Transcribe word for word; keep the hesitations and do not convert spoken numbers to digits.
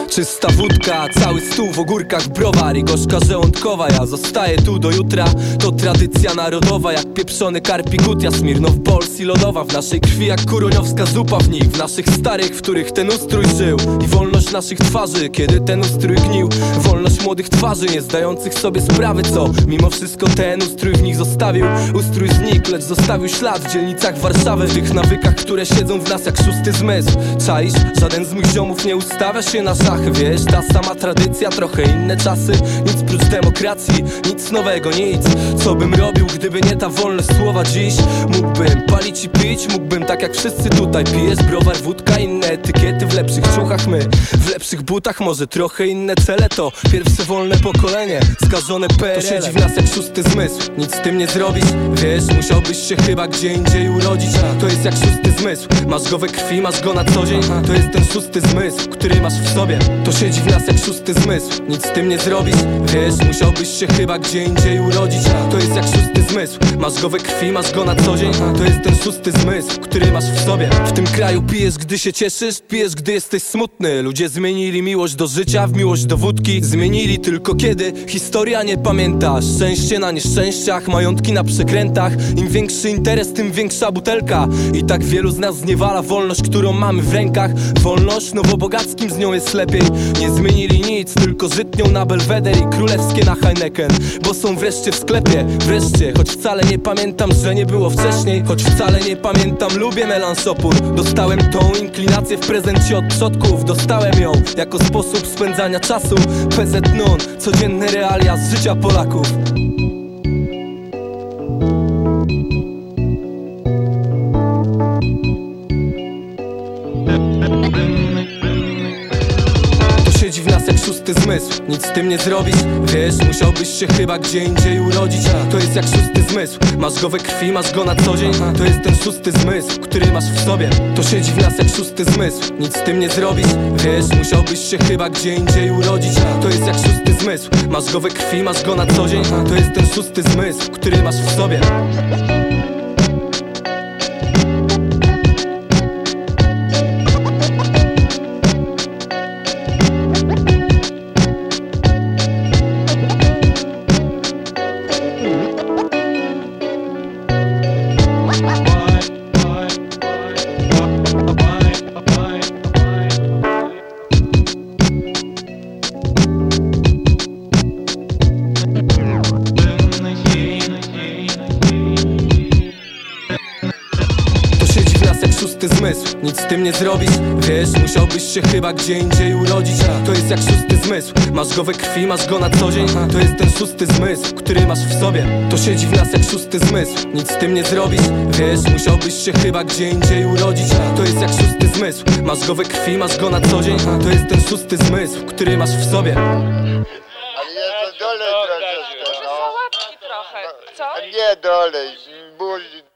Czysta wódka, cały stół w ogórkach, browar i gorzka żołądkowa. Ja zostaję tu do jutra, to tradycja narodowa. Jak pieprzony karpikut, ja Smirnow Bols i lodowa. W naszej krwi jak kuroniowska zupa, w nich, w naszych starych, w których ten ustrój żył. I wolność naszych twarzy, kiedy ten ustrój gnił. Wolność młodych twarzy, nie zdających sobie sprawy, co mimo wszystko ten ustrój w nich zostawił. Ustrój znikł, lecz zostawił ślad w dzielnicach Warszawy, w tych nawykach, które siedzą w nas jak szósty zmysł. Czaisz? Żaden z moich ziomów nie ustawia się na szachy, wiesz? Ta sama tradycja, trochę inne czasy. Nic prócz demokracji, nic nowego, nic. Co bym robił, gdyby nie ta wolność słowa dziś? Mógłbym palić i pić, mógłbym tak jak wszyscy tutaj. Pijesz browar, wódka, inne etykiety w lepszych ciuchach, my w lepszych butach. Może trochę inne cele, to pierwsze wolne pokolenie, skażone P R L. To siedzi w nas jak szósty zmysł, nic z tym nie zrobisz. Wiesz, musiałbyś się chyba gdzie indziej urodzić. To jest jak szósty zmysł, masz go we krwi, masz go na co dzień. To jest ten szósty zmysł, który masz w sobie. To siedzi w nas jak szósty zmysł, nic z tym nie zrobisz. Wiesz, musiałbyś się chyba gdzie indziej urodzić. To jest jak szósty zmysł, masz go we krwi, masz go na co dzień. To jest ten szósty zmysł, który masz w sobie. W tym kraju pijesz, gdy się cieszysz, pijesz, gdy jesteś smutny. Ludzie zmienili miłość do życia w miłość do wódki. Zmienili tylko kiedy historia nie pamięta. Szczęście na nieszczęściach, majątki na przekrętach. Im większy interes, tym większa butelka. I tak wielu z nas zniewala wolność, którą mamy w rękach. Wolność, no bo bogackim z nią jest lepiej. Nie zmienili nic, tylko żytnią na Belweder i królewskie na Heineken. Bo są wreszcie w sklepie, wreszcie. Choć wcale nie pamiętam, że nie było wcześniej. Choć wcale nie pamiętam, lubię melansopór. Dostałem tą inklinację w prezencie od przodków. Dostałem ją jako sposób spędzania czasu. P Z N O N, codzienne realia z życia Polaków. Siedzi w nas jak szósty zmysł, nic z tym nie zrobisz. Wiesz, musiałbyś się chyba gdzie indziej urodzić. To jest jak szósty zmysł, masz go we krwi, masz go na co dzień. To jest ten szósty zmysł, który masz w sobie. To siedzi w nas jak szósty zmysł, nic z tym nie zrobisz. Wiesz, musiałbyś się chyba gdzie indziej urodzić. To jest jak szósty zmysł, masz go we krwi, masz go na co dzień. To jest ten szósty zmysł, który masz w sobie. Szósty zmysł, nic z tym nie zrobisz. Wiesz, musiałbyś się chyba gdzie indziej urodzić. To jest jak szósty zmysł, masz go we krwi, masz go na co dzień. To jest ten szósty zmysł, który masz w sobie. To siedzi w nas jak szósty zmysł, nic z tym nie zrobisz. Wiesz, musiałbyś się chyba gdzie indziej urodzić. To jest jak szósty zmysł, masz go we krwi, masz go na co dzień. To jest ten szósty zmysł, który masz w sobie. Ale jest to dole troszeczkę, no. Może sałatki trochę, co? Nie dole, ból